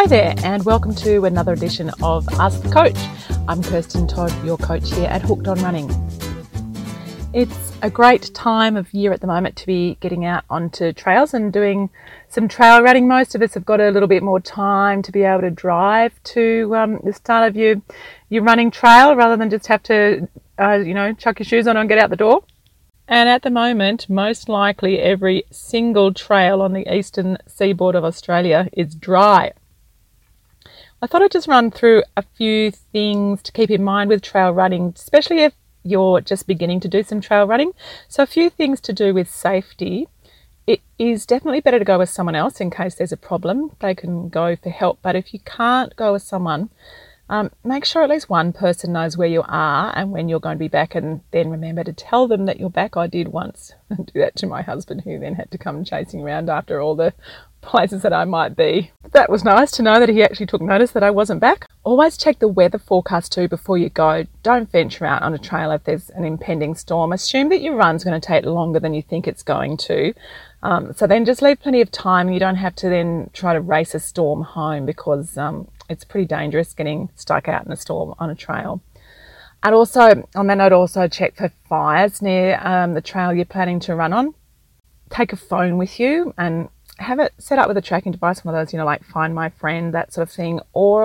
Hi there, and welcome to another edition of Ask the Coach. I'm Kirsten Todd, your coach here at Hooked on Running. It's a great time of year at the moment to be getting out onto trails and doing some trail running. Most of us have got a little bit more time to be able to drive to the start of your running trail rather than just have to, chuck your shoes on and get out the door. And at the moment, most likely every single trail on the eastern seaboard of Australia is dry. I thought I'd just run through a few things to keep in mind with trail running, especially if you're just beginning to do some trail running. So a few things to do with safety. It is definitely better to go with someone else in case there's a problem. They can go for help. But if you can't go with someone, make sure at least one person knows where you are and when you're going to be back, and then remember to tell them that you're back. I did once do that to my husband, who then had to come chasing around after all the places that I might be. That was nice to know that he actually took notice that I wasn't back. Always check the weather forecast too before you go. Don't venture out on a trail if there's an impending storm. Assume that your run's going to take longer than you think it's going to. So then just leave plenty of time. You don't have to then try to race a storm home, because it's pretty dangerous getting stuck out in a storm on a trail. And also, on that note, also check for fires near the trail you're planning to run on. Take a phone with you and have it set up with a tracking device, one of those, like Find My Friend, that sort of thing.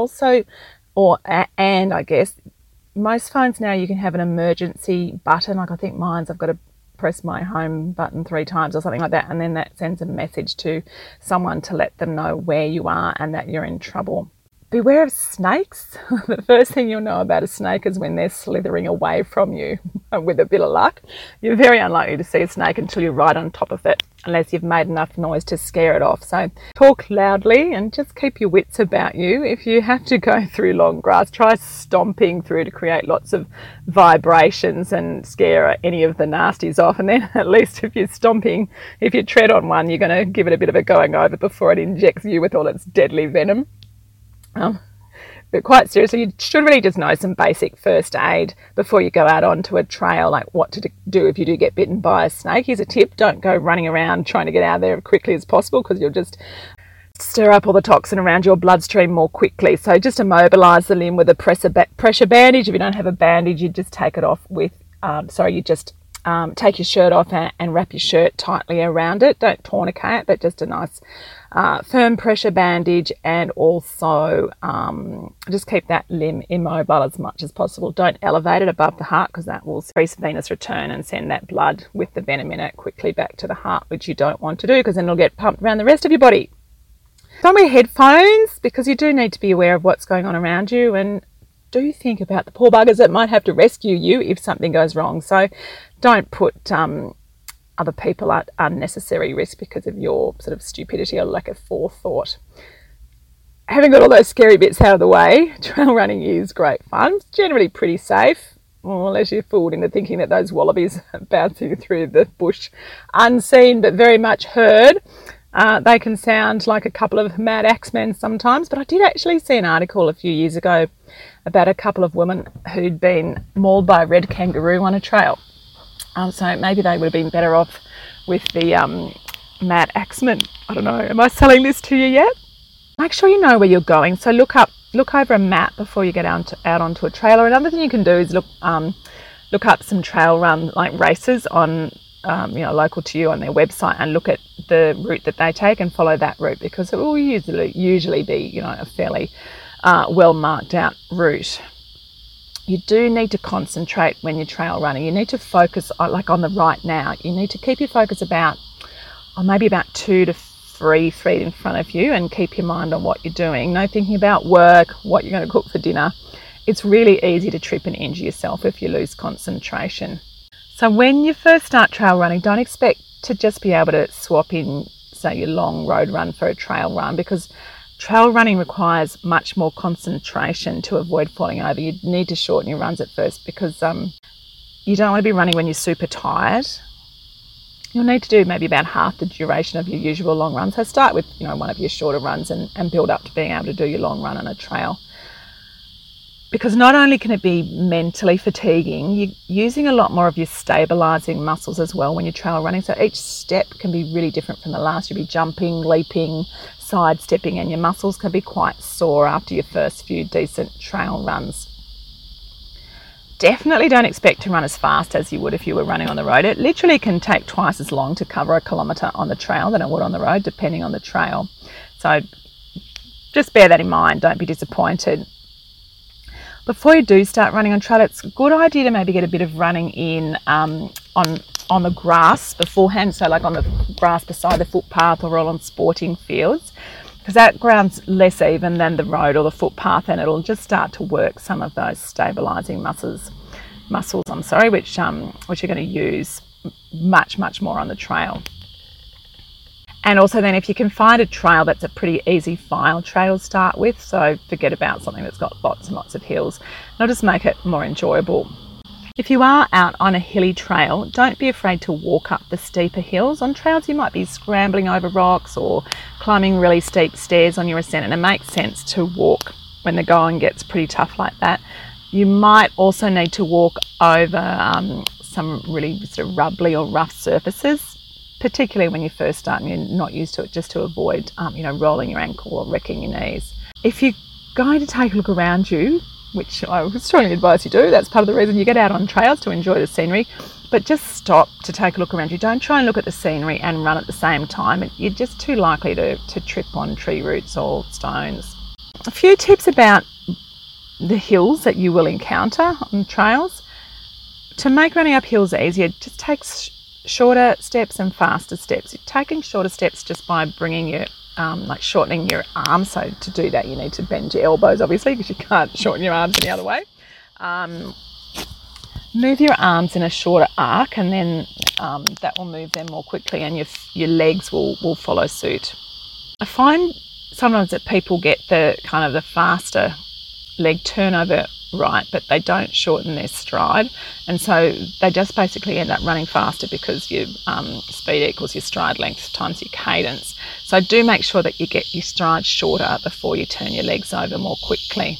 And I guess most phones now you can have an emergency button. Like I think mine's, I've got to press my home button 3 times or something like that, and then that sends a message to someone to let them know where you are and that you're in trouble. Beware of snakes. The first thing you'll know about a snake is when they're slithering away from you. With a bit of luck, you're very unlikely to see a snake until you're right on top of it, unless you've made enough noise to scare it off. So talk loudly and just keep your wits about you. If you have to go through long grass, try stomping through to create lots of vibrations and scare any of the nasties off. And then at least if you're stomping, if you tread on one, you're going to give it a bit of a going over before it injects you with all its deadly venom. But quite seriously, you should really just know some basic first aid before you go out onto a trail, like what to do if you do get bitten by a snake. Here's a tip: don't go running around trying to get out of there as quickly as possible, because you'll just stir up all the toxin around your bloodstream more quickly. So just immobilise the limb with a pressure bandage. If you don't have a bandage, you just take it off with, take your shirt off and wrap your shirt tightly around it. Don't tourniquet, but just a nice firm pressure bandage, and also just keep that limb immobile as much as possible. Don't elevate it above the heart, because that will increase venous return and send that blood with the venom in it quickly back to the heart, which you don't want to do, because then it'll get pumped around the rest of your body. Don't wear headphones, because you do need to be aware of what's going on around you, and do think about the poor buggers that might have to rescue you if something goes wrong. So don't put other people at unnecessary risk because of your sort of stupidity or lack of forethought. Having got all those scary bits out of the way, trail running is great fun. It's generally pretty safe, unless you're fooled into thinking that those wallabies are bouncing through the bush unseen but very much heard. They can sound like a couple of mad axemen sometimes, but I did actually see an article a few years ago about a couple of women who'd been mauled by a red kangaroo on a trail. So maybe they would have been better off with the mad axemen. I don't know. Am I selling this to you yet? Make sure you know where you're going. So look over a map before you get out onto a trail. Or another thing you can do is look up some trail run races on local to you on their website, and look at the route that they take and follow that route, because it will usually be a fairly well marked out route. You do need to concentrate when you're trail running. You need to focus on the right now. You need to keep your focus about 2 to 3 feet in front of you, and keep your mind on what you're doing. No thinking about work, what you're going to cook for dinner. It's really easy to trip and injure yourself if you lose concentration. So when you first start trail running, don't expect to just be able to swap in, say, your long road run for a trail run, because trail running requires much more concentration to avoid falling over. You need to shorten your runs at first, because you don't want to be running when you're super tired. You'll need to do maybe about half the duration of your usual long run. So start with one of your shorter runs and build up to being able to do your long run on a trail. Because not only can it be mentally fatiguing, you're using a lot more of your stabilising muscles as well when you're trail running. So each step can be really different from the last. You'll be jumping, leaping, sidestepping, and your muscles can be quite sore after your first few decent trail runs. Definitely don't expect to run as fast as you would if you were running on the road. It literally can take twice as long to cover a kilometre on the trail than it would on the road, depending on the trail. So just bear that in mind. Don't be disappointed. Before you do start running on trail, it's a good idea to maybe get a bit of running in on the grass beforehand. So like on the grass beside the footpath or on sporting fields, because that ground's less even than the road or the footpath, and it'll just start to work some of those stabilising muscles, which you're going to use much more on the trail. And also then if you can find a trail that's a pretty easy file trail to start with, so forget about something that's got lots and lots of hills, it'll just make it more enjoyable. If you are out on a hilly trail, don't be afraid to walk up the steeper hills. On trails you might be scrambling over rocks or climbing really steep stairs on your ascent, and it makes sense to walk when the going gets pretty tough like that. You might also need to walk over some really sort of rubbly or rough surfaces, particularly when you first start and you're not used to it, just to avoid rolling your ankle or wrecking your knees. If you're going to take a look around you, which I would strongly advise you do, that's part of the reason you get out on trails, to enjoy the scenery, but just stop to take a look around you. Don't try and look at the scenery and run at the same time. You're just too likely to trip on tree roots or stones. A few tips about the hills that you will encounter on trails. To make running up hills easier, just take shorter steps and faster steps. You're taking shorter steps just by bringing your shortening your arms. So to do that you need to bend your elbows, obviously, because you can't shorten your arms any other way. Move your arms in a shorter arc, and then that will move them more quickly, and your legs will follow suit. I find sometimes that people get the faster leg turnover right, but they don't shorten their stride, and so they just basically end up running faster because your speed equals your stride length times your cadence. So do make sure that you get your stride shorter before you turn your legs over more quickly.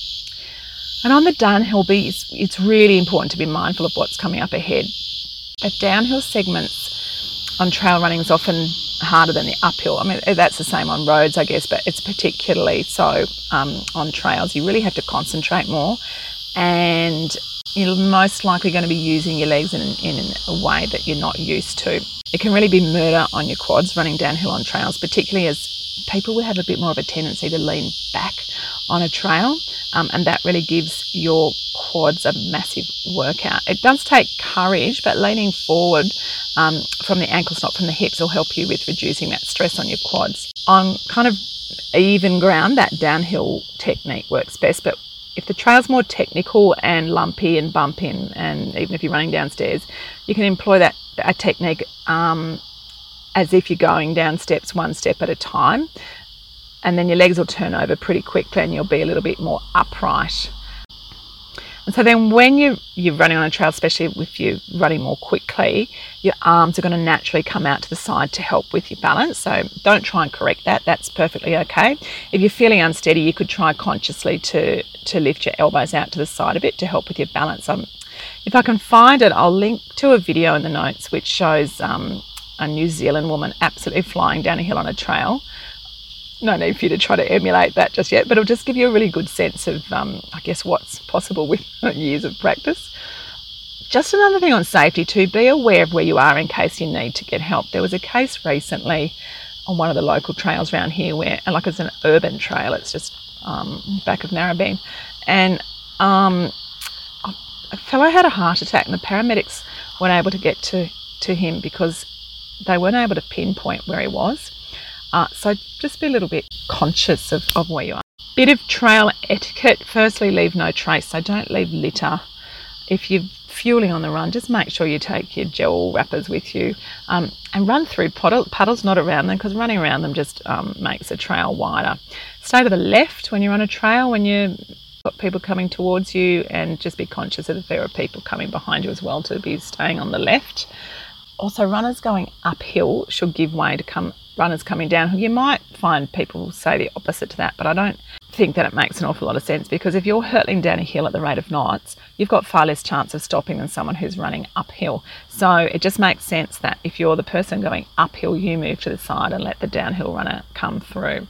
And on the downhill beats, it's really important to be mindful of what's coming up ahead. The downhill segments on trail running is often harder than the uphill. I mean, that's the same on roads, I guess, but it's particularly so on trails. You really have to concentrate more, and you're most likely going to be using your legs in a way that you're not used to. It can really be murder on your quads running downhill on trails, particularly as people will have a bit more of a tendency to lean back on a trail, and that really gives your quads a massive workout. It does take courage, but leaning forward from the ankles, not from the hips, will help you with reducing that stress on your quads. On kind of even ground, that downhill technique works best, but if the trail's more technical and lumpy and bumpy, and even if you're running downstairs, you can employ that technique as if you're going down steps one step at a time, and then your legs will turn over pretty quickly and you'll be a little bit more upright. And so then when you're running on a trail, especially if you're running more quickly, your arms are going to naturally come out to the side to help with your balance. So don't try and correct that. That's perfectly okay. If you're feeling unsteady, you could try consciously to lift your elbows out to the side a bit to help with your balance. If I can find it, I'll link to a video in the notes which shows a New Zealand woman absolutely flying down a hill on a trail. No need for you to try to emulate that just yet, but it'll just give you a really good sense of, I guess, what's possible with years of practice. Just another thing on safety too, be aware of where you are in case you need to get help. There was a case recently on one of the local trails around here where, like, it's an urban trail, it's just back of Narrabeen, and a fellow had a heart attack, and the paramedics weren't able to get to him because they weren't able to pinpoint where he was. So just be a little bit conscious of where you are. Bit of trail etiquette. Firstly, leave no trace. So don't leave litter. If you're fueling on the run, just make sure you take your gel wrappers with you, and run through puddles, not around them, because running around them just makes the trail wider. Stay to the left when you're on a trail, when you've got people coming towards you, and just be conscious that if there are people coming behind you as well, to be staying on the left. Also, runners going uphill should give way to runners coming downhill. You might find people say the opposite to that, but I don't think that it makes an awful lot of sense, because if you're hurtling down a hill at the rate of knots, you've got far less chance of stopping than someone who's running uphill. So it just makes sense that if you're the person going uphill, you move to the side and let the downhill runner come through.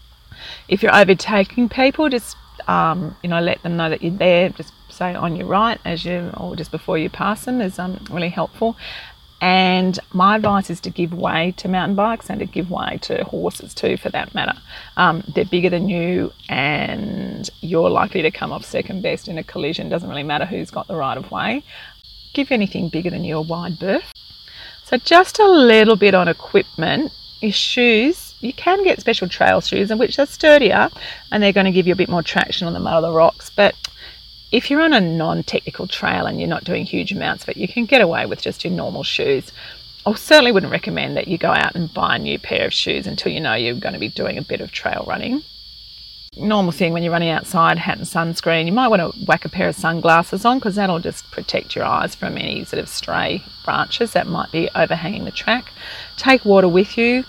If you're overtaking people, just let them know that you're there. Just say on your right or just before you pass them is really helpful. And my advice is to give way to mountain bikes and to give way to horses too, for that matter. They're bigger than you, and you're likely to come off second best in a collision. Doesn't really matter who's got the right of way. Give anything bigger than you a wide berth. So just a little bit on equipment. Your shoes, you can get special trail shoes, which are sturdier, and they're going to give you a bit more traction on the mud or the rocks. But if you're on a non-technical trail and you're not doing huge amounts of it, you can get away with just your normal shoes. I certainly wouldn't recommend that you go out and buy a new pair of shoes until you know you're going to be doing a bit of trail running. Normal thing when you're running outside, hat and sunscreen. You might want to whack a pair of sunglasses on, because that'll just protect your eyes from any sort of stray branches that might be overhanging the track. Take water with you,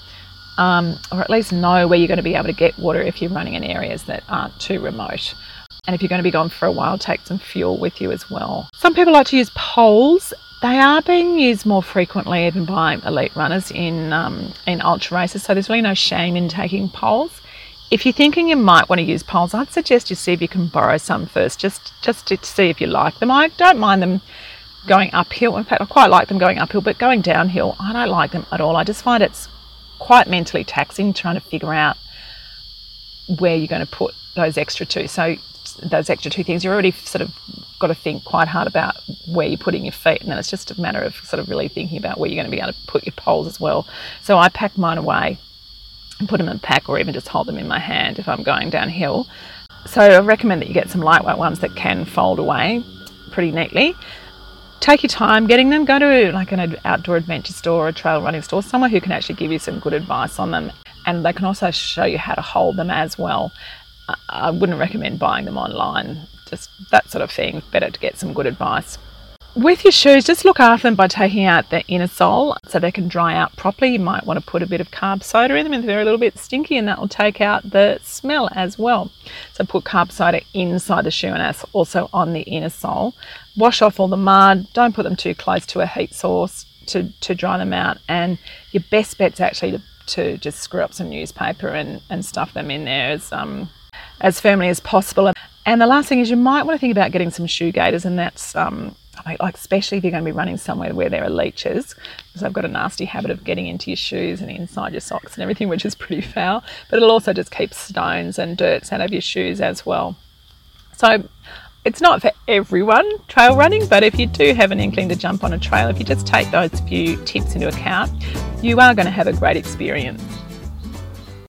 or at least know where you're going to be able to get water if you're running in areas that aren't too remote. And if you're going to be gone for a while, take some fuel with you as well. Some people like to use poles. They are being used more frequently even by elite runners in ultra races, so there's really no shame in taking poles. If you're thinking you might want to use poles, I'd suggest you see if you can borrow some first, just to see if you like them. I don't mind them going uphill. In fact, I quite like them going uphill, but going downhill, I don't like them at all. I just find it's quite mentally taxing trying to figure out where you're going to put those extra two. So those extra two things, you're already sort of got to think quite hard about where you're putting your feet, and then it's just a matter of sort of really thinking about where you're going to be able to put your poles as well. So I pack mine away and put them in a pack, or even just hold them in my hand if I'm going downhill. So I recommend that you get some lightweight ones that can fold away pretty neatly. Take your time getting them. Go to like an outdoor adventure store or a trail running store, somewhere who can actually give you some good advice on them, and they can also show you how to hold them as well. I wouldn't recommend buying them online, just that sort of thing. Better to get some good advice. With your shoes, just look after them by taking out the inner sole so they can dry out properly. You might want to put a bit of carb soda in them if they're a little bit stinky, and that will take out the smell as well. So put carb soda inside the shoe and that's also on the inner sole. Wash off all the mud. Don't put them too close to a heat source to dry them out. And your best bet's actually to just screw up some newspaper and stuff them in there as firmly as possible. And the last thing is, you might want to think about getting some shoe gaiters, and that's like especially if you're going to be running somewhere where there are leeches, because I've got a nasty habit of getting into your shoes and inside your socks and everything, which is pretty foul. But it'll also just keep stones and dirt out of your shoes as well. So it's not for everyone, trail running, but if you do have an inkling to jump on a trail, if you just take those few tips into account, you are going to have a great experience.